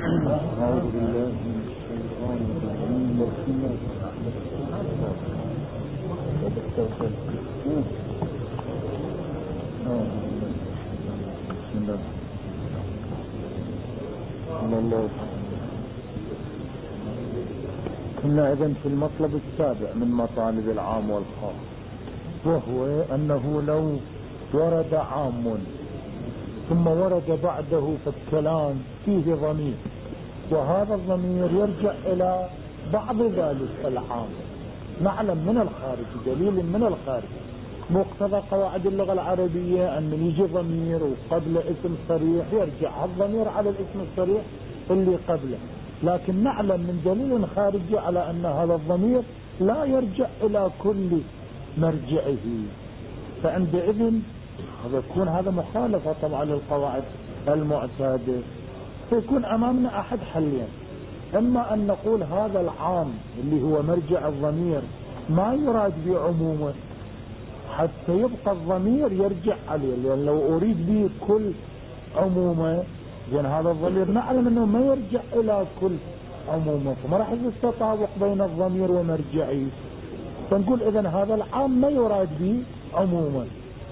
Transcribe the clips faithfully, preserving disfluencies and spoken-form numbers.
أعوذ بالله من الشيطان الرجيم. بسم الله الله. كنا إذن في المطلب السابع من مطالب العام والخاص، وهو أنه لو ورد عام ثم ورد بعده في الكلام فيه ضمير، وهذا الضمير يرجع إلى بعض ذلك العام، نعلم من الخارج دليل من الخارج مقتضى قواعد اللغة العربية أن من يجي ضمير وقبل اسم صريح يرجع الضمير على الاسم الصريح اللي قبله، لكن نعلم من دليل خارجي على أن هذا الضمير لا يرجع إلى كل مرجعه، فعندئذ يكون هذا مخالفة طبعا للقواعد المعتادة، فيكون أمامنا أحد حلين: إما أن نقول هذا العام اللي هو مرجع الضمير ما يراد بعمومه حتى يبقى الضمير يرجع عليه، لأن لو أريد به كل عمومه لأن هذا الضمير نعلم أنه ما يرجع إلى كل عمومه، فما راح يجوز تطابق بين الضمير ومرجعه، فنقول إذن هذا العام ما يراد به عموما.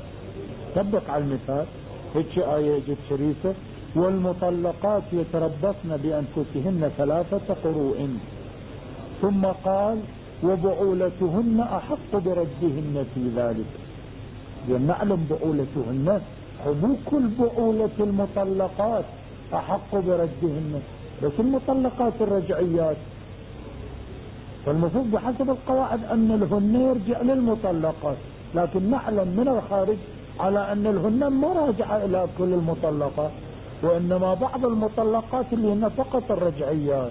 طبق على المثال هيك آية جد شريفة: والمطلقات يتربصن بأنفسهن ثلاثة قروء، ثم قال وبعولتهن أحق بردهن في ذلك، لأن نعلم بعولتهن مو كل بعولة المطلقات أحق بردهن، بس المطلقات الرجعيات، فالمفروض بحسب القواعد أن الهن يرجع للمطلقات، لكن نعلم من الخارج على أن الهن ما راجع إلى كل المطلقات، وإنما بعض المطلقات اللي هن فقط الرجعيات.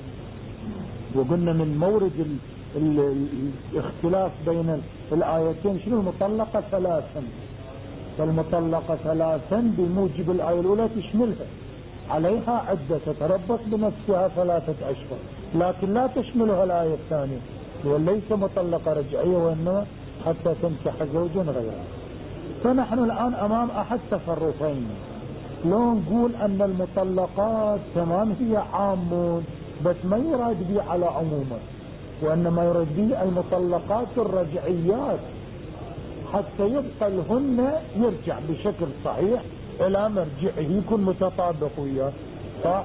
وقلنا من مورد ال ال الاختلاف بين الآيتين شنو؟ المطلقة ثلاثا، فالمطلقة ثلاثا بموجب الآية الأولى تشملها عليها عدة تتربص بنفسها ثلاثة أشهر، لكن لا تشملها الآية الثانية وليس مطلقة رجعية وإنما حتى تنكح زوجا غيره. فنحن الآن أمام أحد تصرفين: لو نقول أن المطلقات تمام هي عام بس ما يراد به على عمومه، وإنما يراد به المطلقات الرجعيات حتى يبقى الهن يرجع بشكل صحيح إلى مرجعه يكون متطابق وياه، صح؟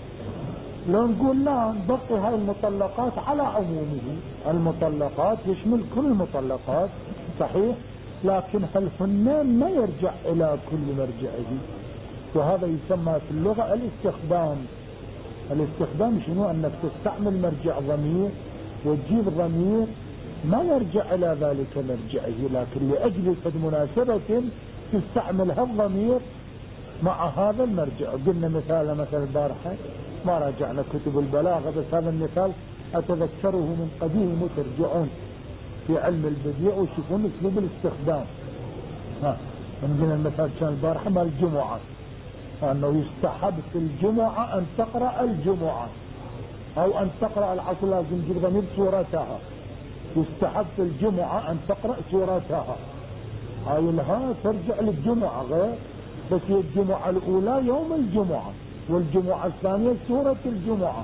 لو نقول لا نبقي هاي المطلقات على عمومه، المطلقات يشمل كل المطلقات صحيح، لكن الهن ما يرجع إلى كل مرجعه، وهذا يسمى في اللغة الاستخدام. الاستخدام شنو؟ أنك تستعمل مرجع ضمير وتجيب ضمير ما يرجع إلى ذلك مرجعه، لكن لأجل مناسبة تستعمل هالضمير مع هذا المرجع. قلنا مثال مثل البارحة ما راجعنا كتب البلاغة، بس هذا المثال أتذكره من قديم مترجعون في علم البديع ويشوفون اسلوب الاستخدام. ها عندنا المثال كان البارحة مال الجمعة، أنه يستحب في الجمعة أن تقرأ الجمعة أو أن تقرأ العصر، لازم تجيب ضمير سورتها، يستحب في الجمعة أن تقرأ سورتها، هاي الها ترجع للجمعة غير، بس هي الجمعة الأولى يوم الجمعة والجمعة الثانية سورة الجمعة،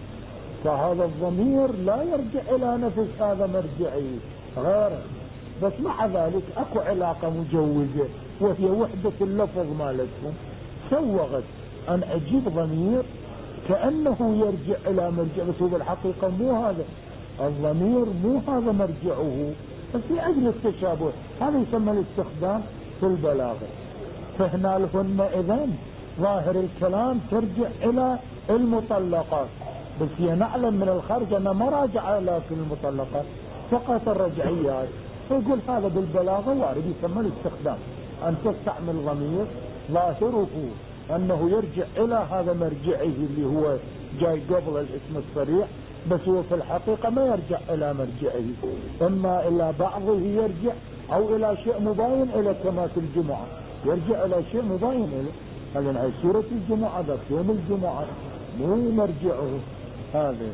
فهذا الضمير لا يرجع إلى نفس هذا مرجعي غيره، بس مع ذلك أكو علاقة مجوزة وهي وحدة اللفظ مالتهم، سوغت أن أجيب ضمير كأنه يرجع إلى مرجع، بس هو بالحقيقة مو هذا الضمير، مو هذا مرجعه، بس لأجل التشابه. هذا يسمى الاستخدام في البلاغة. فهنا لهن إذن ظاهر الكلام ترجع إلى المطلقات، بس هي نعلم من الخارج أنها ما راجع إلى كل المطلقات فقط الرجعيات، فيقول هذا بالبلاغة وارد يسمى الاستخدام، أن تستعمل ضمير ظاهره أنه يرجع إلى هذا مرجعه اللي هو جاي قبل الاسم الصريح، بس هو في الحقيقة ما يرجع إلى مرجعه، إما إلى بعضه يرجع أو إلى شيء مباين إلى كما في الجمعة يرجع إلى شيء مباين إلى هذا. هاي سورة الجمعة ذاك يوم الجمعة مو مرجعه هذا.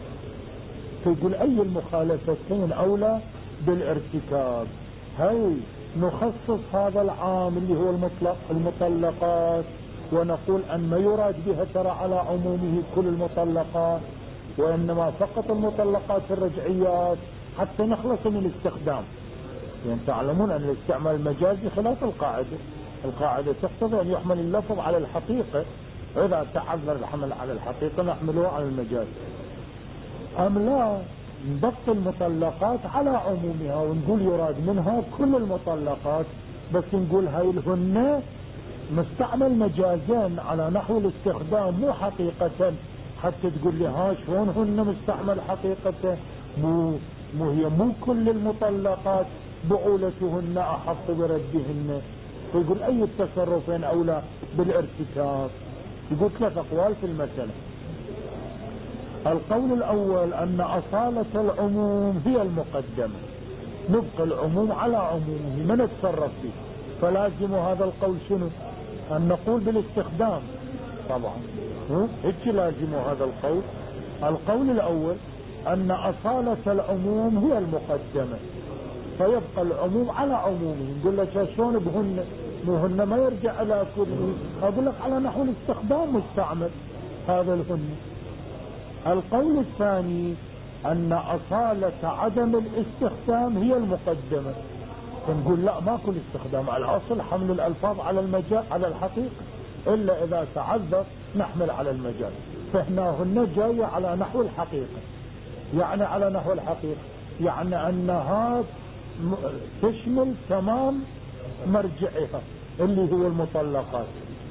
فيقول أي المخالفتين أولى بالارتكاب؟ هاي نخصص هذا العام اللي هو المطلق المطلقات ونقول أن ما يراد بها ترى على عمومه كل المطلقات، وإنما فقط المطلقات الرجعيات حتى نخلص من الاستخدام. يعني تعلمون أن الاستعمال المجازي خلاف القاعدة. القاعدة تقتضي أن يحمل اللفظ على الحقيقة، وإذا تعذر الحمل على الحقيقة نحمله على المجاز. أم لا نبقي المطلقات على عمومها ونقول يراد منها كل المطلقات، بس نقول هاي الهن مستعمل مجازين على نحو الاستخدام مو حقيقة، حتى تقول لي ها شلون هن مستعمل حقيقة، مو, مو هي مو كل المطلقات بعولتهن أحق بردهن. فيقول أي التصرفين أولى بالارتكاب؟ يقول ثلاث أقوال في المسألة. القول الأول أن أصالة العموم هي المقدمة، نبقى العموم على عمومه ما نتصرف فيه، فلازم هذا القول شنو؟ أن نقول بالاستخدام طبعا، هيك لازم هذا القول. القول الأول أن أصالة العموم هي المقدمة، فيبقى العموم على عمومه. نقول لك شلون بهن؟ مهن ما يرجع إلى كله، أقول لك على نحو الاستخدام مستعمل هذا الهن. القول الثاني أن أصالة عدم الاستخدام هي المقدمة، فنقول لا ما كل استخدام، على الأصل حمل الألفاظ على المجال على الحقيقة، إلا إذا تعذر نحمل على المجال. فهنا هن جاية على نحو الحقيقة، يعني على نحو الحقيقة يعني أنها تشمل تمام مرجعها اللي هو المطلقات.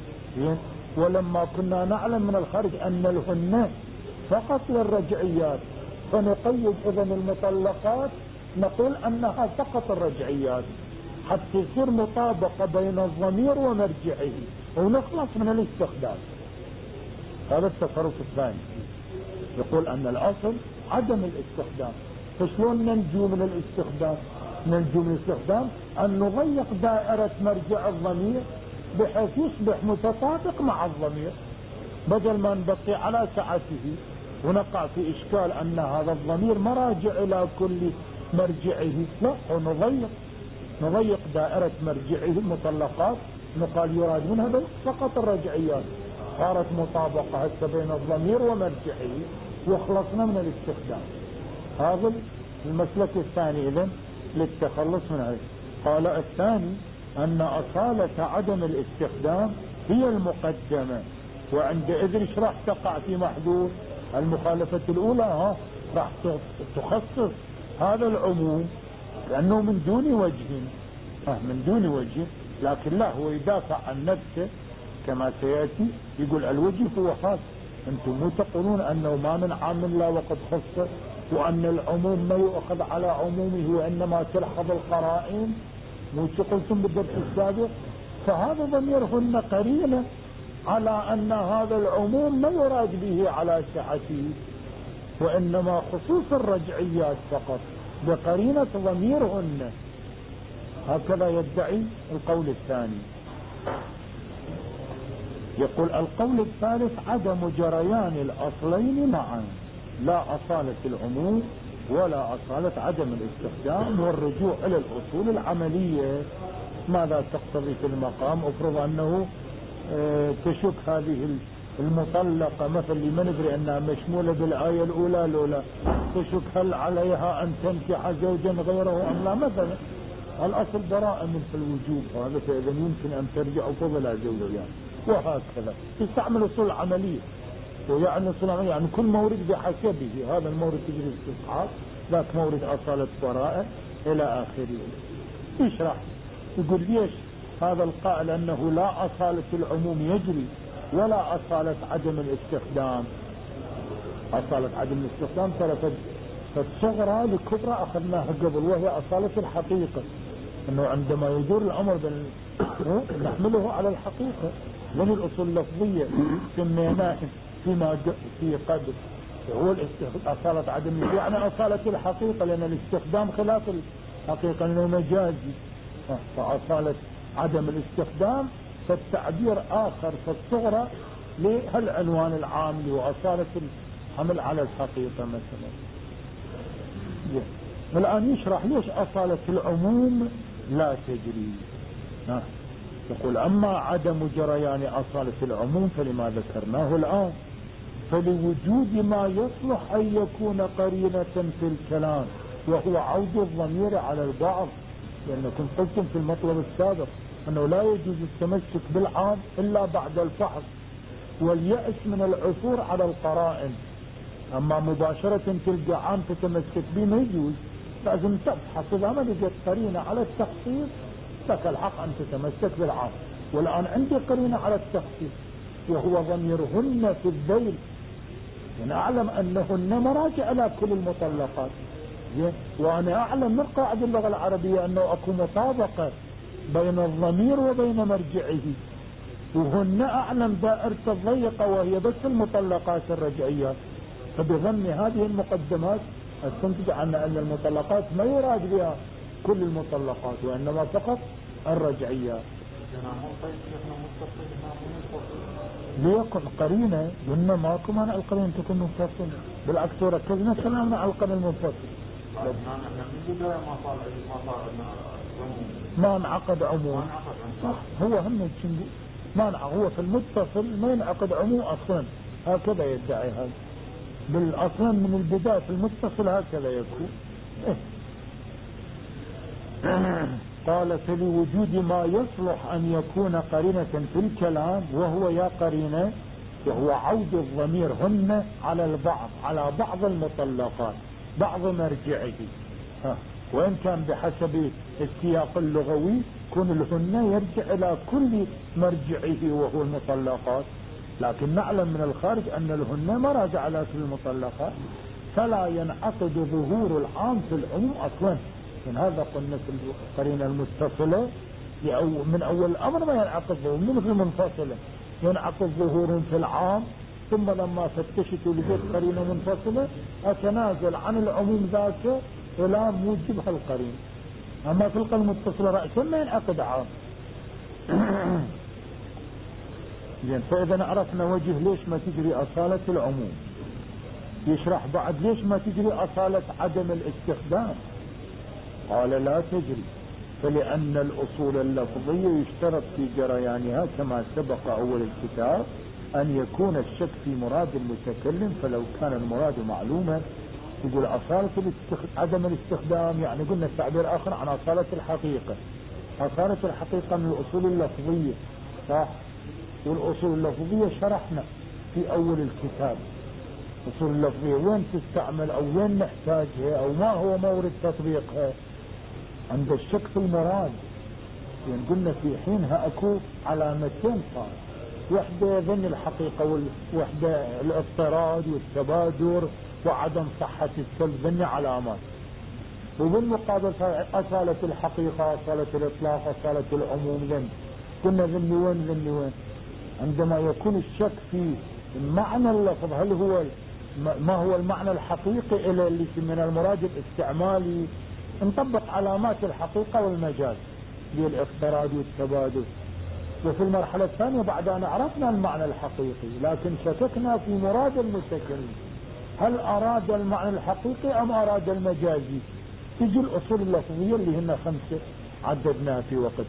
ولما كنا نعلم من الخارج أن الهن فقط للرجعيات، فنقيد إذن المطلقات نقول أنها فقط الرجعيات، حتى يصير مطابقة بين الضمير ومرجعه ونخلص من الاستخدام. هذا التصرف الثاني، يقول أن الأصل عدم الاستخدام. فشلون ننجو من الاستخدام؟ ننجو من الاستخدام أن نضيق دائرة مرجع الضمير بحيث يصبح متطابق مع الضمير، بدل ما نبقي على سعته ونقع في إشكال أن هذا الضمير مراجع إلى كل مرجعه. لا، ونضيق نضيق دائرة مرجعه المطلقات، نقال يراد منها بس فقط الرجعيات، صارت مطابقة هسه بين الضمير ومرجعه وخلصنا من الاستخدام. هذا المسلك الثاني إذن للتخلص من هذا. قال الثاني أن أصالة عدم الاستخدام هي المقدمة، وعندئذ ايش راح تقع في محدود المخالفة الأولى؟ ها راح تخصص هذا العموم لأنه من دون وجه، ها من دون وجه، لكن لا هو يدافع عن نفسه كما سيأتي، يقول الوجه هو خاص، أنتم مو تقولون أنه ما من عام لا وقد خص، وأن العموم ما يؤخذ على عمومه وإنما تلحظ القرائن، مو قلتم بالدرس السابق؟ فهذا ضميرهن قرينة على أن هذا العموم ما يراد به على سعته، وإنما خصوص الرجعيات فقط بقرينة ضميرهن. هكذا يدعي القول الثاني. يقول القول الثالث عدم جريان الأصلين معا، لا أصالة العموم ولا أصالة عدم الاستخدام، والرجوع إلى الأصول العملية. ماذا تقتضي في المقام؟ افرض أنه اه تشك هذه المطلقة مثل اللي ما ندري أنها مشمولة بالآية الأولى لولا، تشك هل عليها أن تنكح زوجا غيره أم لا مثلا. الأصل براءة من في الوجوب، وهذا فإذا يمكن أن ترجع فضل زوجها، وهكذا تستعمل أصول عملية. ويعني أصول عملية يعني كل مورد بحسبه، هذا المورد تجري استصحاب، ذاك مورد أصالة براءة إلى آخره. يشرح يقول ليش هذا القائل أنه لا أصالة العموم يجري ولا أصالة عدم الاستخدام. أصالة عدم الاستخدام ترى فالصغرى لكبرى أخذناها قبل، وهي أصالة الحقيقة، أنه عندما يدور الأمر بين نحمله على الحقيقة. من الأصول اللفظية سميناه فيما في قبل هو أصالة عدم، يعني أصالة الحقيقة، لأن الاستخدام خلاف الحقيقة أنه مجازي. فأصالة عدم الاستخدام فالتعبير آخر فالصغرى لهالعنوان العام اللي هو أصالة الحمل على الحقيقة مثلا. الآن يشرح ليش أصالة العموم لا تجري. يقول أما عدم جريان أصالة العموم فلما ذكرناه الآن، فلوجود ما يصلح أن يكون قرينة في الكلام وهو عود الضمير على البعض، لأنكم قلتم في المطلب السابق أنه لا يجوز التمسك بالعام إلا بعد الفحص واليأس من العثور على القرائن. أما مباشرة تلقى عام تتمسك به ما يجوز، لازم تبحث، إذا ما لقيت قرينة على التخصيص لك الحق أن تتمسك بالعام. والآن عندي قرينة على التخصيص وهو ضميرهن في الذيل، يعني أعلم أنهن مراجع إلى كل المطلقات، وأنا أعلم من قواعد اللغة العربية أنه أكو مطابقة بين الضمير وبين مرجعه، وهن أعلم دائرة الضيقة وهي بس المطلقات الرجعيات. فبضم هذه المقدمات استنتج عن أن المطلقات ما يراد بها كل المطلقات وإنما فقط الرجعيات. ليكن قرينة قلنا ماكو مانع القرينة تكون منفصلة، بالعكس ركزنا كلامنا على القرين المنفصل. ما انعقد عموم، صح، هو هم ما هو في المتصل ما ينعقد عموم أصلا، هكذا يدعي هذا بالأصلا من البداية في المتصل هكذا يكون. قال فلوجود ما يصلح أن يكون قرينة في الكلام وهو يا قرينة وهو عود الضمير هن على البعض، على بعض المطلقات، بعض مرجعه، وإن كان بحسب السياق اللغوي كون الهن يرجع إلى كل مرجعه وهو المطلقات، لكن نعلم من الخارج أن الهن ما راجع على كل المطلقات، فلا ينعقد ظهور العام في العموم أصلا. من هذا قلنا في القرينة المتصلة من أول الأمر ما ينعقد ظهور، من في المنفصلة ينعقد ظهور في العام، ثم لما فتشت ولقيت قرينة منفصلة أتنازل عن العموم ذاك إلى موجبها القرين. أما في القرينة المتصلة رأسا ما ينعقد عام. زين، فإذا عرفنا وجه ليش ما تجري أصالة العموم، يشرح بعد ليش ما تجري أصالة عدم الاستخدام. قال لا تجري، فلأن الأصول اللفظية يشترط في جريانها كما سبق أول الكتاب أن يكون الشك في مراد المتكلم، فلو كان المراد معلوما يقول أصالة عدم الاستخدام، يعني قلنا تعبير آخر عن أصالة الحقيقة. أصالة الحقيقة من الأصول اللفظية، صح، والأصول اللفظية شرحنا في أول الكتاب أصول اللفظية وين تستعمل أو وين نحتاجها أو ما هو مورد تطبيقها. عند الشك في المراد يعني قلنا في حينها أكو علامتين صار، وحدة ظن الحقيقة ووحدة الاضطراد والتبادر وعدم صحة السلب، ظن علامات. وبالمقابل أصالة الحقيقة، أصالة الإطلاق، أصالة العموم، ظن. قلنا ظن وين ظن وين عندما يكون الشك في معنى اللفظ، هل هو ما هو المعنى الحقيقي إلى اللي من المراد الاستعمالي، نطبق علامات الحقيقة والمجاز للافتراض والتبادل. وفي المرحلة الثانية بعد أن عرفنا المعنى الحقيقي لكن شككنا في مراد المتكلم، هل أراد المعنى الحقيقي أم أراد المجازي، تجي الأصول اللفظية اللي هن خمسة عددنا في وقت.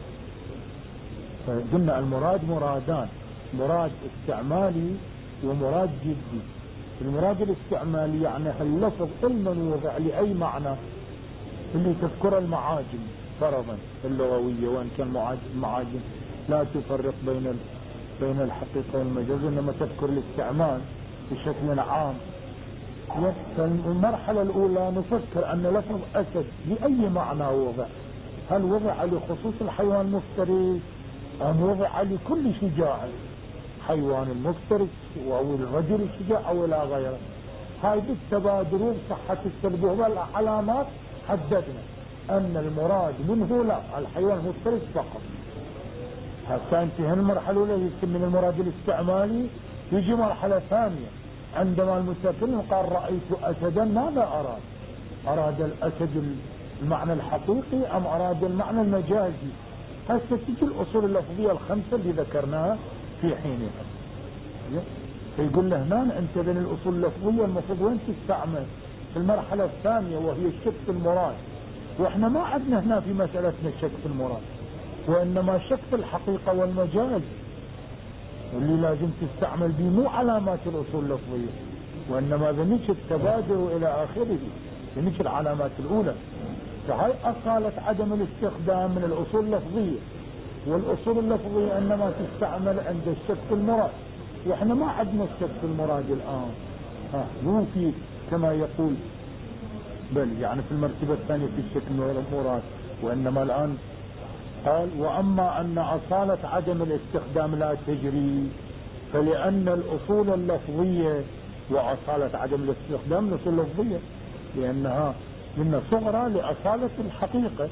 فقلنا المراد مرادان، مراد استعمالي ومراد جدي. المراد الاستعمالي يعني اللفظ علما وضع لأي معنى اللي تذكر المعاجم فرضا اللغوية، وان كان المعاجم لا تفرق بين بين الحقيقة والمجاز، انما تذكر الاستعمال بشكل عام. فالمرحلة الاولى نفكر ان لفظ اسد لأي معنى وضع، هل وضع لخصوص الحيوان المفترس ام وضع لكل شجاع، حيوان المفترس او الرجل الشجاع او الى غيره. هاي بالتبادر وصحة السلب والعلامات حددنا ان المراد منه لا الحيوان المفترس فقط. حتى انتهى المرحلة الاولى من المراد الاستعمالي، يجي مرحلة ثانية عندما المتكلم قال رأيت اسدا، ماذا اراد؟ اراد الاسد المعنى الحقيقي ام اراد المعنى المجازي؟ هسه تجي الاصول اللفظية الخمسة اللي ذكرناها في حينها. فيقول له هنا انت بين الاصول اللفظية المفروض وين تستعمل في المرحلة الثانية وهي الشك في المراد، واحنا ما عدنا هنا في مسألتنا الشك في المراد، وإنما شك في الحقيقة والمجاز اللي لازم تستعمل به مو علامات الأصول اللفظية، وإنما ذنك التبادر إلى آخره، ذنك العلامات الأولى. فهي أصالة عدم الاستخدام من الأصول اللفظية، والأصول اللفظية إنما تستعمل عند الشك في المراد، وإحنا ما عندنا الشك في المراد الآن، ها مو في كما يقول، بل يعني في المرتبة الثانية في الشك في المراد. وإنما الآن قال وأما أن أصالة عدم الاستخدام لا تجري، فلأن الأصول اللفظية وأصالة عدم الاستخدام الأصول اللفظية لأنها من صغرى لأصالة الحقيقة.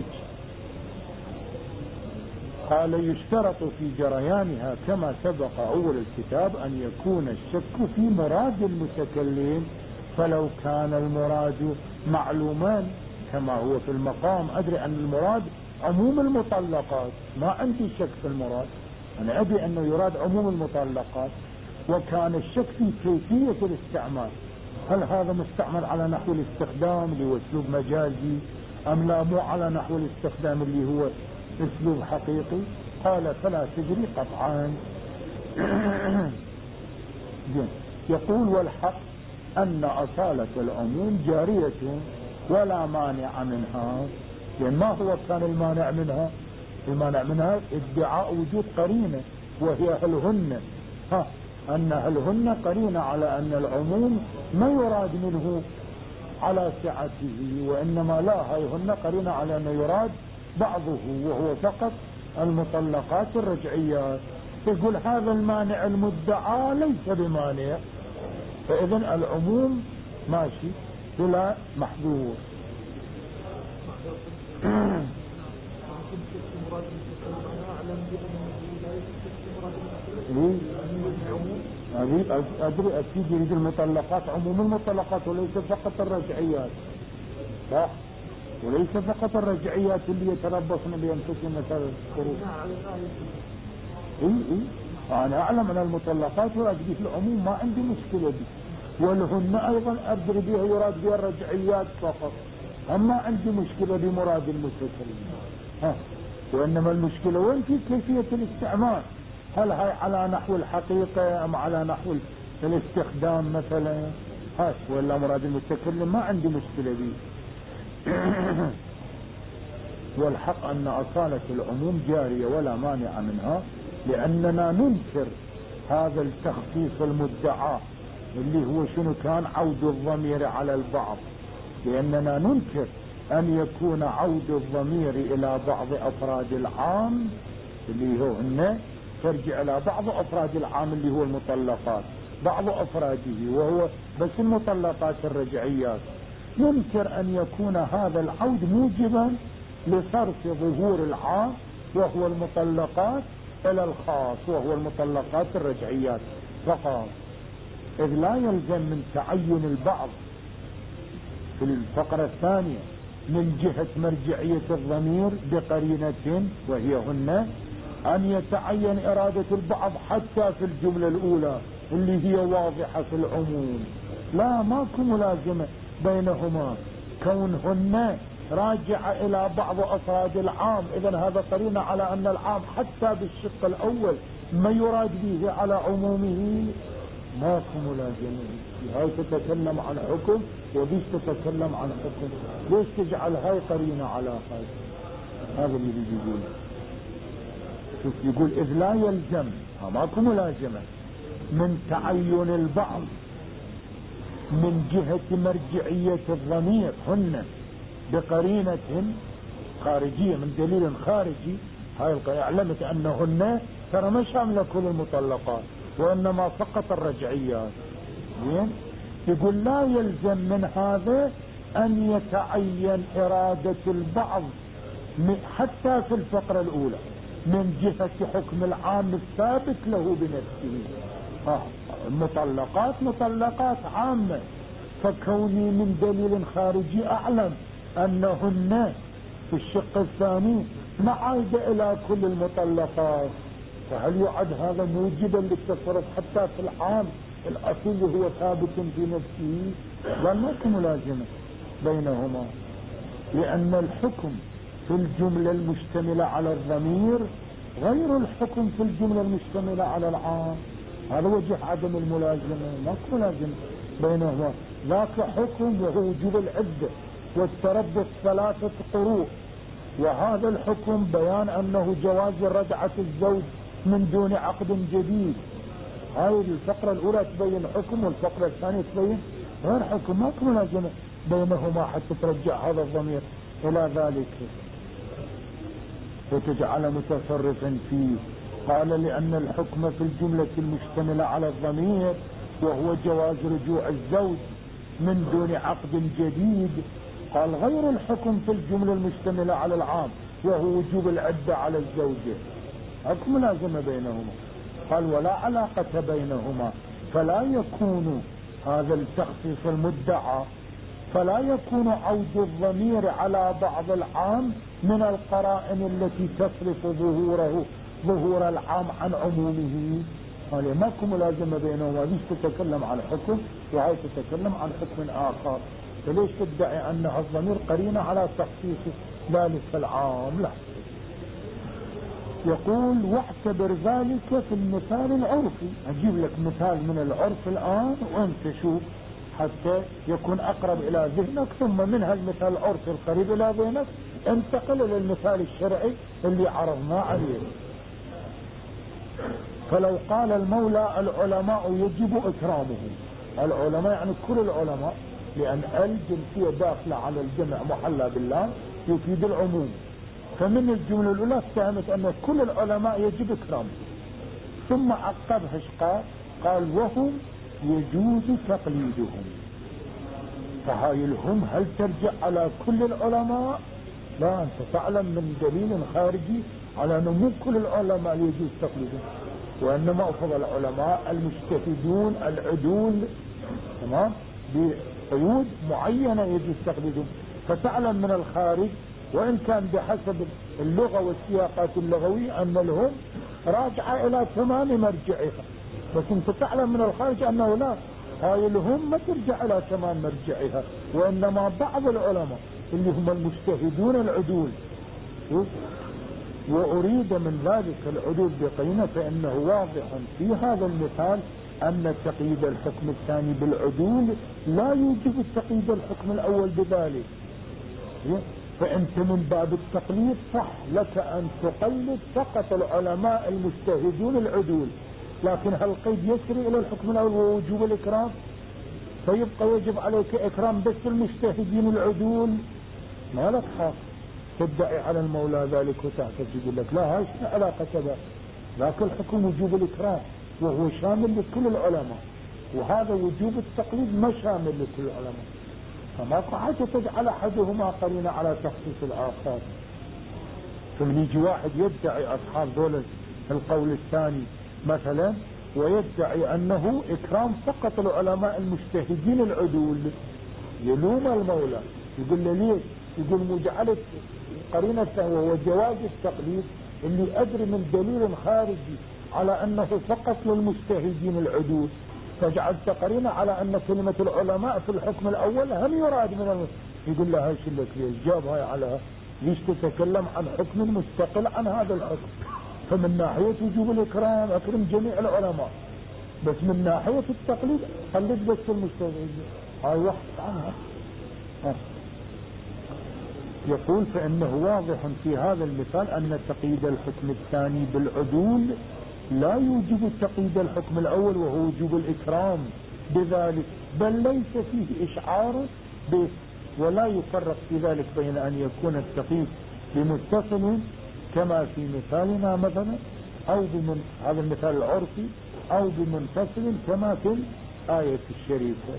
قال يشترط في جريانها كما سبق أول الكتاب أن يكون الشك في مراد المتكلم، فلو كان المراد معلومان كما هو في المقام، أدري أن المراد عموم المطلقات، ما عندي شك في المراد، أنا أدري أنه يراد عموم المطلقات، وكان الشك في كيفية الاستعمال، هل هذا مستعمل على نحو الاستخدام اللي هو اسلوب مجازي أم لا مو على نحو الاستخدام اللي هو اسلوب حقيقي. قال فلا تجري قطعا. يقول والحق أن أصالة العموم جارية ولا مانع منها. يعني ما هو كان المانع منها؟ المانع منها ادعاء وجود قرينة، وهي هلهن، ها أن هلهن قرينة على أن العموم ما يراد منه على سعته، وإنما لا هلهن قرينة على أنه يراد بعضه وهو فقط المطلقات الرجعيات. يقول هذا المانع المدعى ليس بمانع، فإذن العموم ماشي بلا محظور. أدري أكيد يريد المطلقات عموم المطلقات وليس فقط الرجعيات، صح؟ وليس فقط الرجعيات اللي يتربصن بأنفسهن ثلاث قروء. اي اي انا اعلم ان المطلقات يراد به العموم، ما عندي مشكلة به، ولهن ايضا ادري بها يراد بها الرجعيات فقط، اما عندي مشكلة بمراد المتكلم. ها وانما المشكلة وين في كيفية الاستعمال، هل هاي على نحو الحقيقة ام على نحو الاستخدام مثلا، هاش ولا مراد المتكلم ما عندي مشكلة به. والحق أن أصالة العموم جارية ولا مانع منها، لأننا ننكر هذا التخصيص المدعى اللي هو شنو كان عود الضمير على البعض، لأننا ننكر أن يكون عود الضمير إلى بعض أفراد العام اللي هو هن ترجع إلى بعض أفراد العام اللي هو المطلقات، بعض أفراده وهو بس المطلقات الرجعيات. ينكر أن يكون هذا العود موجبا لصرف ظهور العام وهو المطلقات إلى الخاص وهو المطلقات الرجعيات فقط، إذ لا يلزم من تعين البعض في الفقرة الثانية من جهة مرجعية الضمير بقرينة وهي هن أن يتعين إرادة البعض حتى في الجملة الأولى اللي هي واضحة في العموم، لا ماكو ملازمة بينهما، كونهن راجع إلى بعض أفراد العام، إذن هذا قرينة على أن العام حتى بالشق الأول ما يراد به على عمومه، ماكو ملازمة. هاي تتكلم عن حكم وبيش تتكلم عن حكم، ليش تجعل هاي قرينة على هاي؟ هذا اللي بيجي يقول، شوف يقول إذ لا يلزم، ماكو ملازمة من تعين البعض من جهة مرجعية الضمير هن بقرينة خارجية من دليل خارجي، هاي علمت أنهن ترى ما شاملة كل المطلقات وإنما فقط الرجعيات. يقول لا يلزم من هذا أن يتعين إرادة البعض حتى في الفقرة الأولى من جهة حكم العام الثابت له بنفسه. آه. المطلقات مطلقات عامة، فكوني من دليل خارجي أعلم أنهن في الشق الثاني ما عاد إلى كل المطلقات، فهل يعد هذا موجبا للتصرف حتى في العام الأصيل هو ثابت في نفسه؟ ولا ملازمة بينهما، لأن الحكم في الجملة المشتملة على الضمير غير الحكم في الجملة المشتملة على العام. هذا وجه عدم الملازمة، ماكو ملازمة بينهما. ذاك حكم وهو وجوب العدة والتربص ثلاثة قروء، وهذا الحكم بيان أنه جواز رجعة الزوج من دون عقد جديد. هاي الفقرة الأولى تبين حكم، والفقرة الثانية تبين غير حكم، ماكو ملازمة بينهما حتى ترجع هذا الضمير إلى ذلك وتجعل متصرفا فيه. قال لأن الحكم في الجملة المشتملة على الضمير وهو جواز رجوع الزوج من دون عقد جديد. قال غير الحكم في الجملة المشتملة على العام وهو وجوب العدة على الزوجة، حكم لازم بينهما. قال ولا علاقة بينهما، فلا يكون هذا التخصيص المدعى فلا يكون عود الضمير على بعض العام من القرائن التي تصرف ظهوره ظهور العام عن عمومه. قال ماكو ملازمة بينهما، ليش تتكلم عن حكم وهي تتكلم عن حكم آخر؟ فليش تدعي أن الضمير قرينة على تخصيص ذلك العام؟ لا. يقول واعتبر ذلك في المثال العرفي. أجيب لك مثال من العرف الآن وانت شوف حتى يكون أقرب إلى ذهنك، ثم من هالمثال العرفي القريب إلى ذهنك انتقل إلى المثال الشرعي اللي عرضنا عليه. فلو قال المولى العلماء يجب إكرامهم، العلماء يعني كل العلماء، لأن الجنسية داخلة على الجمع محلى بالله يفيد العموم. فمن الجملة الأولى اتهمت أن كل العلماء يجب إكرامهم، ثم عقبها قال قال وهم يجوز تقليدهم. فهاي الهم هل ترجع على كل العلماء؟ لا، أنت تعلم من دليل خارجي على أنه مو كل العلماء يجوز تقليدهم، وإنما أفضل العلماء المجتهدون العدول، تمام، بقيود معينة يجوز تقليدهم. فتعلم من الخارج وإن كان بحسب اللغة والسياقات اللغوية أن الهم راجعة إلى تمام مرجعها، بس انت تعلم من الخارج أنه لا، هاي الهم ما ترجع إلى تمام مرجعها، وإنما بعض العلماء اللي هم المجتهدون العدول. وأريد من ذلك العدول بقيمة، فإنه واضح في هذا المثال أن تقييد الحكم الثاني بالعدول لا يوجب التقييد الحكم الأول بذلك. فأنت من باب التقليد صح لك أن تقلد فقط العلماء المجتهدون العدول، لكن هل القيد يسري إلى الحكم الأول ووجوب الإكرام؟ فيبقى يجب عليك إكرام بس المجتهدين العدول؟ ما لك حق تدعي على المولى ذلك وتعتقد يقول لك لا، هاي شنو علاقة كذا؟ ذاك الحكم وجوب الإكرام وهو شامل لكل العلماء، وهذا وجوب التقليد ما شامل لكل العلماء. فما حاجة تجعل أحدهما قرينة على تخصيص الآخر. فمن يجي واحد يدعي أصحاب دول القول الثاني مثلا ويدعي أنه إكرام فقط العلماء المجتهدين العدول، يلوم المولى يقول له ليش؟ يقول مجعلة قرينة وهو جواز التقليد اللي أدري من دليل خارجي على أنه فقط للمجتهدين العدول، فجعلت قرينة على أن كلمة العلماء في الحكم الأول هم يراد من الم... يقول لها ايش لك ليش جاب هاي على ليش تتكلم عن حكم مستقل عن هذا الحكم؟ فمن ناحية وجوب الإكرام أكرم جميع العلماء، بس من ناحية التقليد قلد بس المجتهدين. هاي واحد عنها. يقول فإنه واضح في هذا المثال أن تقييد الحكم الثاني بالعدول لا يوجب تقييد الحكم الأول وهو وجوب الإكرام بذلك، بل ليس فيه إشعار به. ولا يفرق في ذلك بين أن يكون التقييد بمتصل كما في مثالنا مثلا، أو بمن هذا المثال العرفي، أو بمنفصل كما في الآية الشريفة.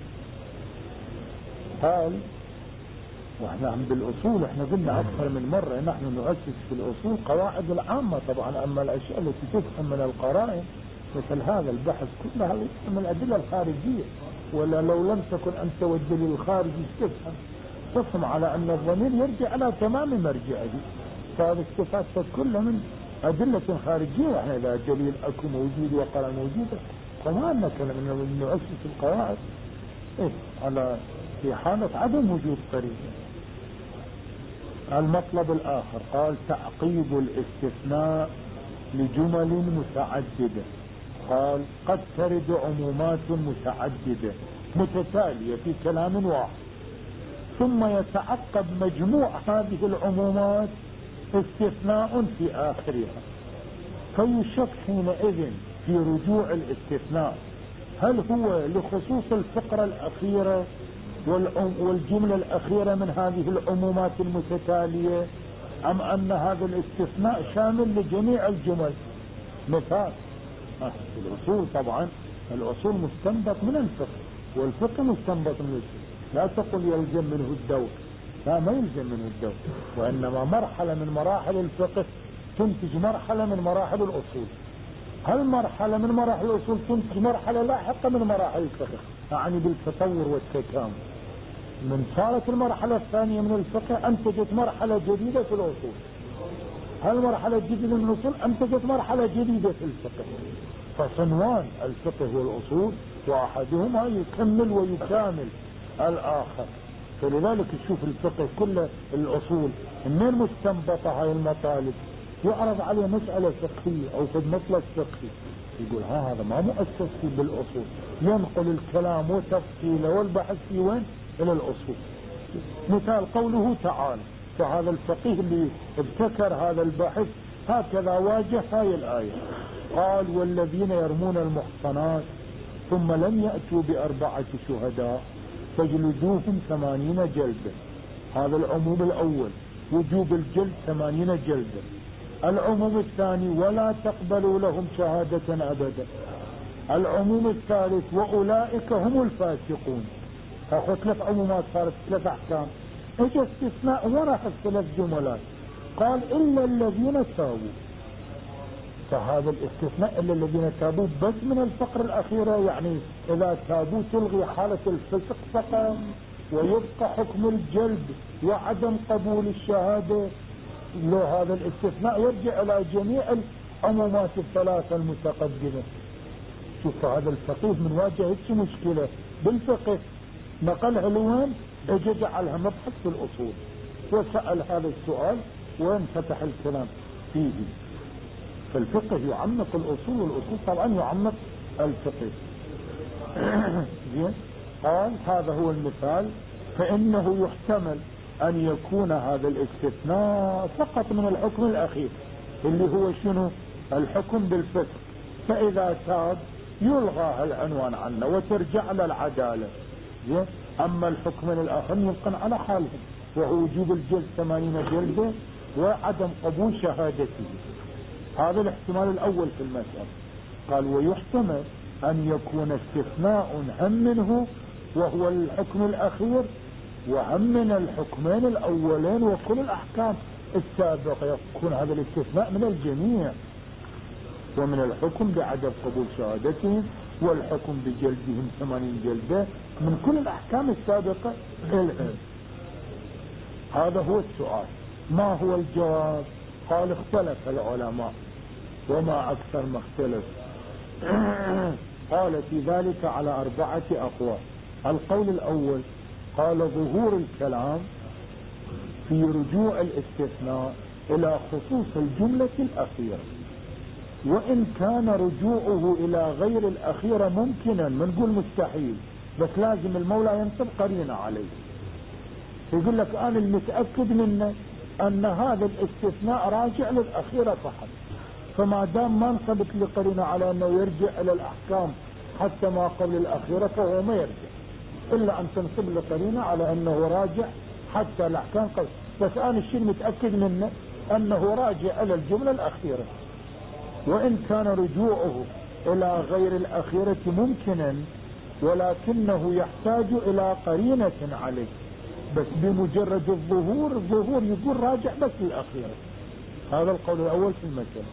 قال واحنا عند الأصول احنا قلنا أكثر من مرة نحن نؤسس في الأصول قواعد العامة طبعا، أما الأشياء التي تفهم من القرائن مثل هذا البحث كلها من الأدلة الخارجية، ولا لو لم تكن أنت والدليل الخارجي تفهم تفهم على أن الضمير يرجع على تمام مرجعه، فهذا استفادت كله من أدلة خارجية. واحنا إذا دليل أكو موجود وقرائن موجودة فما أنك من نؤسس القواعد إيه على في حالة عدم وجود قرينة. المطلب الآخر قال تعقيب الاستثناء لجمل متعددة. قال قد ترد عمومات متعددة متتالية في كلام واحد، ثم يتعقب مجموع هذه العمومات استثناء في آخرها، فيشك حينئذ في رجوع الاستثناء هل هو لخصوص الفقرة الأخيرة والجملة الأخيرة من هذه العمومات المتتالية، أم أن هذا الاستثناء شامل لجميع الجمل. مثال الأصول، طبعا الأصول مستنبط من الفقه، والفقه مستنبط من الفقه. لا تقل يلزم منه الدور، لا، ما يلزم منه الدور، وإنما مرحلة من مراحل الفقه تنتج مرحلة من مراحل الأصول. هل مرحلة من مراحل الأصول تنتج مرحلة لاحقة من مراحل الفقه، يعني بالتطور والتكامل. من صارت المرحلة الثانية من الفقه أنتجت مرحلة جديدة في الأصول، هل المرحلة الجديدة من الأصول أنتجت مرحلة جديدة في الفقه. فصنوان الفقه والأصول وأحدهما يكمل ويكامل الآخر. فلذلك تشوف الفقه كل الأصول من مستنبطة هاي المطالب يعرض عليه مسألة فقهية أو في مطلب فقهي، يقول ها هذا ما مؤسس فيه بالأصول، ينقل الكلام وتفصيله والبحث فيه وين؟ إلى الأصول. مثال قوله تعالى، فهذا الفقيه اللي ابتكر هذا البحث هكذا واجه هاي الآية، قال والذين يرمون المحصنات ثم لم يأتوا بأربعة شهداء فاجلدوهم ثمانين جلدة. هذا العموم الأول، وجوب الجلد ثمانين جلدة. العموم الثاني ولا تقبلوا لهم شهادة أبدا. العموم الثالث وأولئك هم الفاسقون. فأخذ ثلاث عمومات، صارت ثلاث أحكام. اجى استثناء وراح الثلاث جملات، قال إلا الذين تابوا. فهذا الاستثناء إلا الذين تابوا بس من الفقرة الأخيرة، يعني إذا تابوا تلغي حالة الفسق فقط ويبقى حكم الجلد وعدم قبول الشهادة. لو هذا الاستثناء يرجع إلى جميع العمومات الثلاثة المتقدمة. شوف هذا الفقيه من واجهة مشكلة بالفقه نقلها لوين؟ اجى جعلها مبحث في الأصول وسأل هذا السؤال وانفتح الكلام فيه. فالفقه يعمق الأصول والأصول طبعا يعمق الفقه. قال هذا هو المثال، فإنه يحتمل أن يكون هذا الاستثناء فقط من الحكم الأخير اللي هو شنو؟ الحكم بالفسق، فإذا تاب يلغى العنوان عنه وترجع للعدالة. أما الحكم الآخر يبقى على حالهم، وهو وجوب الجلد ثمانين جلدة وعدم قبول شهادته. هذا الاحتمال الأول في المسألة. قال ويحتمل أن يكون استثناء هم منه وهو الحكم الأخير وهم من الحكمين الأولين وكل الأحكام السابقة، يكون هذا الاستثناء من الجميع، ومن الحكم بعدم قبول شهادتهم والحكم بجلدهم ثمانين جلدة من كل الأحكام السابقة الآن. هذا هو السؤال. ما هو الجواب؟ قال اختلف العلماء، وما أكثر ما اختلف. قال في ذلك على أربعة أقوال. القول الأول قال ظهور الكلام في رجوع الاستثناء إلى خصوص الجملة الأخيرة، وإن كان رجوعه إلى غير الأخيرة ممكنا، ما نقول مستحيل، بس لازم المولى ينصب قرينة عليه. يقول لك أنا المتأكد منه أن هذا الاستثناء راجع للأخيرة فقط، فما دام ما انصبت لقرينة على أنه يرجع إلى الأحكام حتى ما قبل الأخيرة فهو ما يرجع، إلا أن تنصب لقرينة على أنه راجع حتى الأحكام قبل. بس أنا الشيء متأكد منه أنه راجع إلى الجملة الأخيرة، وإن كان رجوعه إلى غير الأخيرة ممكنا ولكنه يحتاج إلى قرينة عليه، بس بمجرد الظهور الظهور يقول راجع بس الأخيرة. هذا القول الأول في المسألة.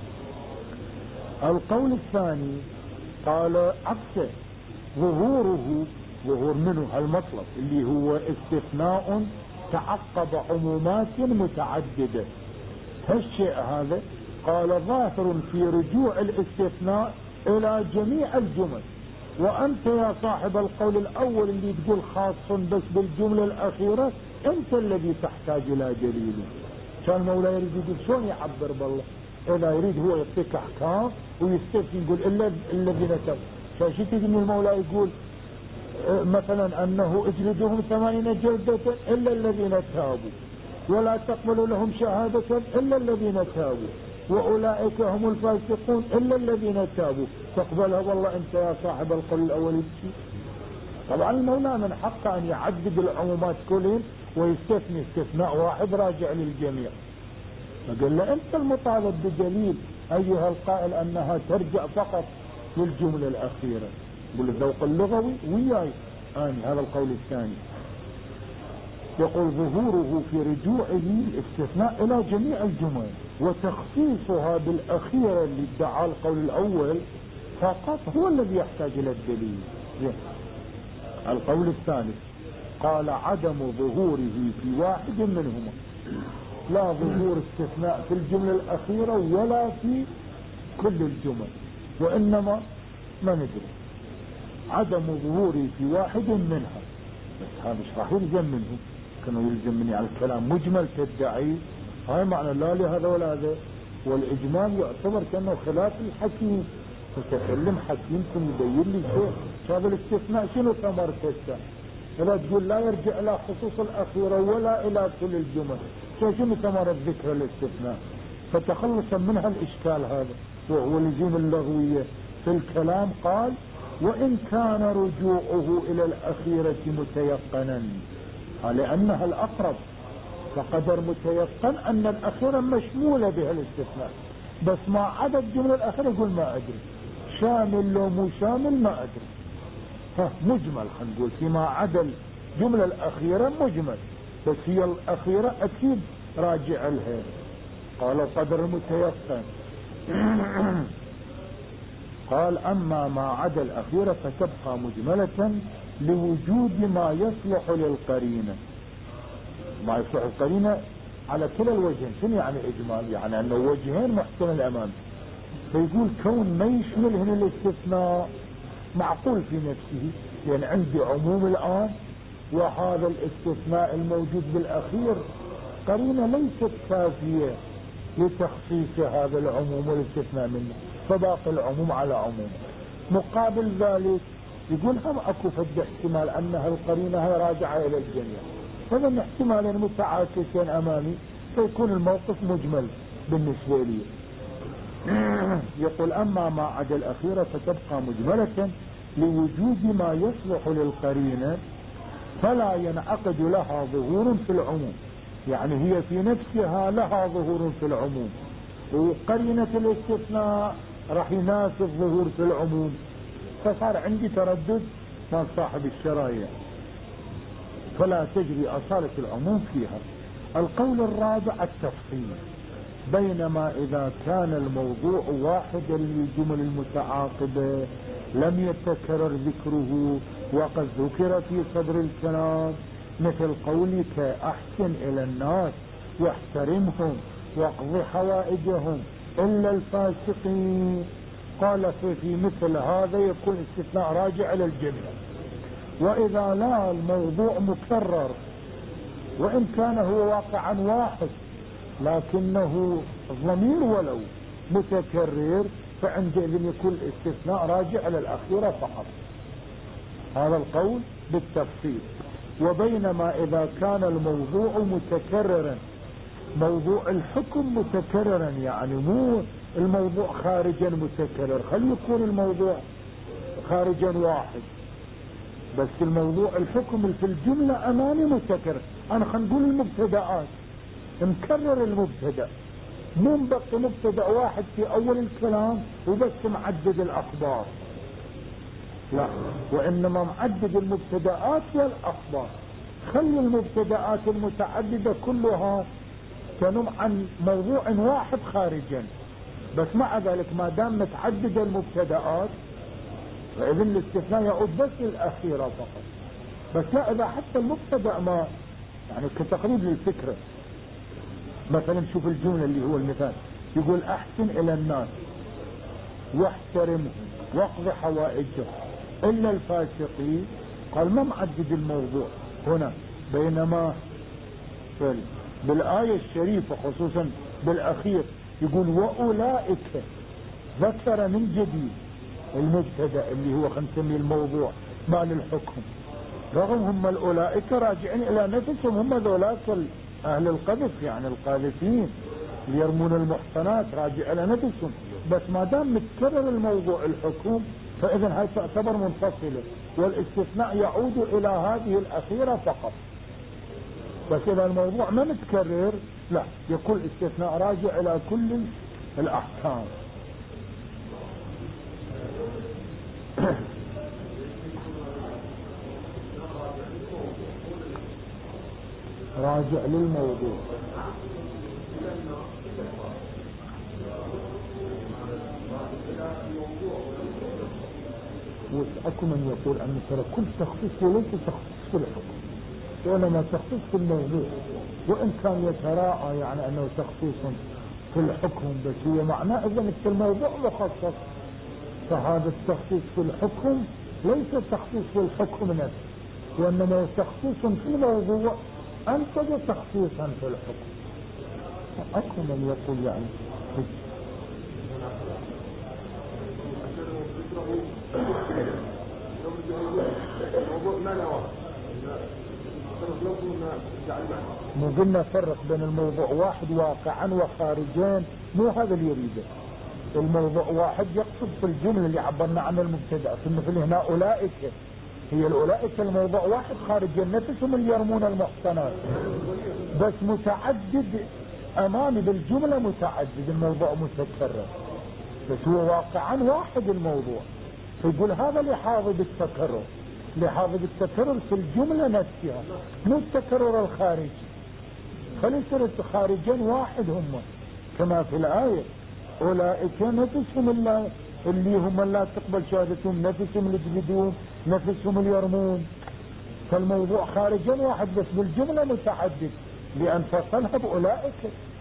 القول الثاني قال عكسه، ظهوره ظهور منه المطلب اللي هو استثناء تعقب عمومات متعددة. هالشيء هذا قال ظاهر في رجوع الاستثناء إلى جميع الجمل، وأنت يا صاحب القول الأول اللي تقول خاص بس بالجملة الأخيرة أنت الذي تحتاج إلى دليل. كان مولا يريد يقول شلون يعبر بالله؟ إذا يريد هو يعطيك أحكام ويستثني يقول إلا الذين تابوا. فشو تجي من المولى يقول مثلا أنه اجلدهم ثمانين جلدة إلا الذين تابوا ولا تقبلوا لهم شهادة إلا الذين تابوا وأولئك هم الفاسقون إلا الذين تابوا. تقبلها والله أنت يا صاحب القول الأول بشيء؟ طبعا المولى من حقه أن يعدد العمومات كلهم ويستثني استثناء واحد راجع للجميع. فقال له أنت المطالب بدليل أيها القائل أنها ترجع فقط للجملة الأخيرة. يقول الذوق اللغوي وياي آني هذا القول الثاني. يقول ظهوره في رجوعه الاستثناء إلى جميع الجمل وتخصيصها بالأخيرة اللي ادعى القول الأول فقط هو الذي يحتاج إلى الدليل. القول الثالث قال عدم ظهوره في واحد منهما، لا ظهور استثناء في الجملة الأخيرة ولا في كل الجمل، وإنما ما ندري عدم ظهوره في واحد منها. بس هذا مش راح يلزم منه، كانوا يلزم مني على الكلام مجمل تدعي هاي معنى لا لهذا ولا هذا. والإجمال يعتبر كأنه خلاف الحكيم، متكلم حكيم ثم يبين لي شيء هذا الاستثناء شنو ثمرته. فلا تقول لا يرجع إلى خصوص الأخيرة ولا إلى كل الجمل، شنو ثمرة ذكر الاستثناء؟ فتخلصا منها الإشكال هذا وهو لزوم اللغوية في الكلام. قال وإن كان رجوعه إلى الأخيرة متيقنا، لأنها الأقرب فقدر متيقن أن الأخيرة مشمولة بها الاستثناء، بس ما عدا الجملة الأخيرة يقول ما أدري شامل لو مو شامل ما أدري. ها مجمل خلينا نقول فيما عدا الجملة الأخيرة مجمل، بس هي الأخيرة أكيد راجع لها. قال قدر متيقن. قال أما ما عدا الأخيرة فتبقى مجملة لوجود ما يصلح للقرينة. ما يصلح القرينة على كلا الوجهين. شنو يعني إجمال؟ يعني أنه وجهين محتمل أمامه. فيقول كون ما يشمل هنا الاستثناء معقول في نفسه، لأن يعني عندي عموم الآن وهذا الاستثناء الموجود بالأخير قرينة ليست كافية لتخصيص هذا العموم والاستثناء منه، فباقي العموم على عموم. مقابل ذلك يقول هم اكو فد احتمال انها القرينة هي راجعة الى الجميع، هذا احتمالين متعاكسين امامي فيكون الموقف مجمل بالنسبة لي. يقول اما ما عدا الاخيرة فتبقى مجملة لوجود ما يصلح للقرينة فلا ينعقد لها ظهور في العموم، يعني هي في نفسها لها ظهور في العموم، وقرينة الاستثناء راح يناسب الظهور في العموم، فصار عندي تردد مع صاحب الشرايع، فلا تجري أصالة العموم فيها. القول الرابع التفصيل، بينما إذا كان الموضوع واحدا للجمل المتعاقبة لم يتكرر ذكره وقد ذكر في صدر الكلام، مثل قولك أحسن إلى الناس واحترمهم واقضي حوائجهم إلا الفاسقين. قال في مثل هذا يكون استثناء راجع إلى الجميع. وإذا لا الموضوع مكرر وإن كان هو واقعا واحد لكنه ضمير ولو متكرر فعندئذ يكون الاستثناء راجع إلى الأخيرة فقط. هذا القول بالتفصيل. وبينما إذا كان الموضوع متكررا، موضوع الحكم متكررا يعني مو الموضوع خارجا متكرر، خلي يكون الموضوع خارجا واحد بس الموضوع الحكم في الجملة أمامي متكرر. أنا خلينا نقول المبتدأات مكرر المبتدأ، مو مبقي مبتدأ واحد في أول الكلام وبس معدد الأخبار، لا، وإنما معدد المبتدأات والأخبار. خلي المبتدأات المتعددة كلها تنم عن موضوع واحد خارجا، بس مع ذلك ما دام متعدد المبتدأات فإذن الاستثناء يعود بس للأخيرة فقط. بس لا، إذا حتى المبتدأ ما يعني كتقريب للفكرة، مثلا شوف الجملة اللي هو المثال يقول أحسن إلى الناس واحترمهم واقضي حوائجهم، إلا الفاسقين، قال ما معدد الموضوع هنا. بينما بالآية الشريفة خصوصا بالأخير يقول وأولئك، ذكر من جديد المبتدأ اللي هو خلينا نسميه الموضوع مال الحكم، رغم هم الأولئك راجعين إلى نفسهم، هم ذولاك أهل القذف يعني القاذفين اللي يرمون المحصنات، راجع إلى نفسهم. بس ما دام متكرر الموضوع الحكم فإذا هاي تعتبر منفصلة، والاستثناء يعود إلى هذه الأخيرة فقط. بس إذا الموضوع ما متكرر لا، يكون الاستثناء راجع إلى كل الأحكام. راجع للموضوع. وأكو من يقول أن ترى كل تخصيص وليس تخصيص في الحكم، وإنما تخصيص في الموضوع، وإن كان يتراءى يعني أنه تخصيص في الحكم بس هو معناه إذن في الموضوع مخصص. فهذا التخصيص في الحكم ليس تخصيص في الحكم نفسه، وإنما تخصيص في الموضوع أنتج تخصيصا في الحكم. أكو من يقول يعني مو قلنا فرق بين الموضوع واحد واقعا وخارجين، مو هذا اللي يريده. الموضوع واحد يقصد في الجملة اللي عبرنا عن المبتدأ، في مثل هنا أولئك، هي الأولئك الموضوع واحد خارج نفسهم اللي يرمون المحصنات، بس متعدد أمامي بالجملة، متعدد الموضوع متكرر، بس هو واقعا واحد الموضوع. فيقول هذا لحاظ بالتكرر، لحاظ بالتكرر في الجملة نفسها، مو التكرر الخارجي. فليس خارجين واحد هم كما في الآية أولئك نفسهم اللي, اللي هم لا تقبل شهادتهم، نفسهم اللي تجدون، نفسهم اللي يرمون. فالموضوع خارجا واحد بس بالجملة متعدد لأن فصلها بأولئك.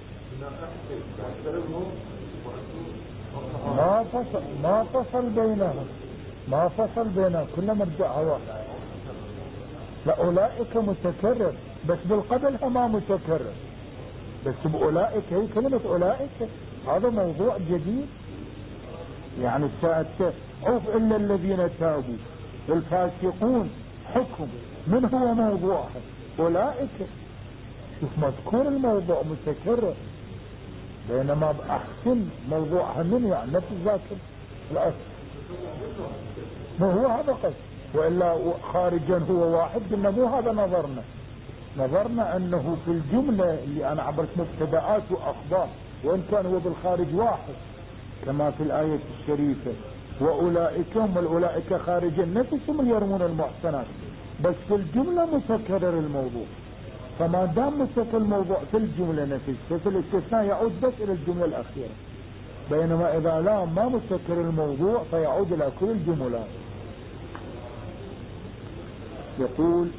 ما فصل ما فصل بينها ما فصل بينها كلها مرجعها واحد. لا أولئك متكرر بس بالقبلها ما متكرر، بس بأولئك هي كلمة أولئك هذا موضوع جديد. يعني الساعة عوف إلا الذين تابوا الفاسقون حكم من هو موضوعها أولئك. شوف مذكور الموضوع متكرر، بينما بأحسن موضوعها من يعني نفس ذاكر الأصل. ما هو هذا قصد، وإلا خارجا هو واحد قلنا مو هذا نظرنا. نظرنا أنه في الجملة اللي أنا عبرت مبتدآت وأخبار، وإن كان هو بالخارج واحد كما في الآية الشريفة وأولئك هم الأولئك خارجا نفسهم اللي يرمون المحصنات، بس في الجملة متكرر الموضوع. فما دام متكرر الموضوع في الجملة نفسها في الاستثناء يعود بس إلى الجملة الأخيرة، بينما إذا لا ما متكرر الموضوع فيعود إلى كل الجملات. يقول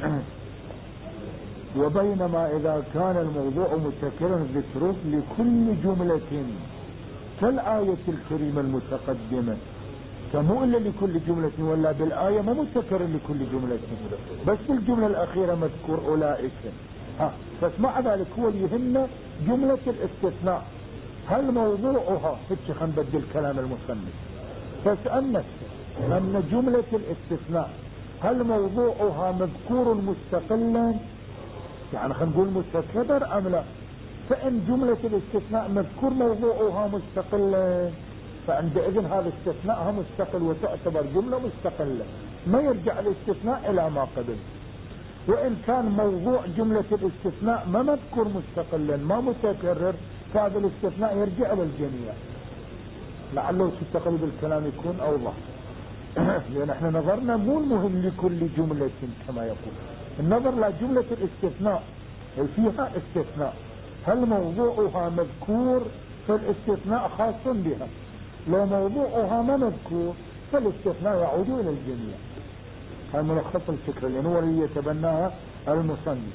وبينما إذا كان الموضوع متكرر ذكره لكل جملة كالآية الكريمة المتقدمة، فمو إلا لكل جملة، ولا بالآية ما متكرر لكل جملة بس بالجملة الأخيرة مذكور أولئك. ها بس مع ذلك هو يهمنا جملة الاستثناء هل موضوعها هيك. خلينا نبدل كلام المصنف، فاسأل نفسك أن جملة الاستثناء هل موضوعها مذكور مستقلا، يعني خلينا نقول متكرر أم لا؟ فإن جملة الاستثناء مذكور موضوعها مستقلا فعندئذ هذا استثناءها مستقل وتعتبر جملة مستقلة، ما يرجع الاستثناء إلى ما قبل. وإن كان موضوع جملة الاستثناء ما مذكور مستقلا ما متكرر فهذا الاستثناء يرجع للجميع. لعله تستقل بالكلام يكون أوضح. لأن احنا نظرنا مو المهم لكل جملة كما يقول، النظر لجملة الاستثناء فيها استثناء هل موضوعها مذكور فالاستثناء خاص بها، لو موضوعها ما مذكور فالاستثناء يعود إلى الجميع. هذا ملخص الفكرة لأنه هو اللي يتبناها المصنف.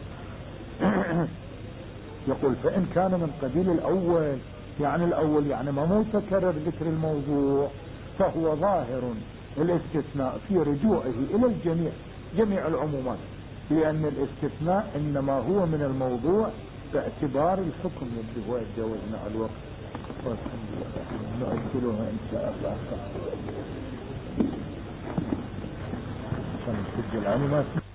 يقول فإن كان من قبيل الأول، يعني الأول يعني ما متكرر ذكر الموضوع، فهو ظاهر الاستثناء في رجوعه إلى الجميع، جميع العمومات، لأن الاستثناء إنما هو من الموضوع باعتبار الحكم اللي هو جوزنا على الوقت. والحمد لله نؤكلها إن شاء الله. عشان الحج العام ما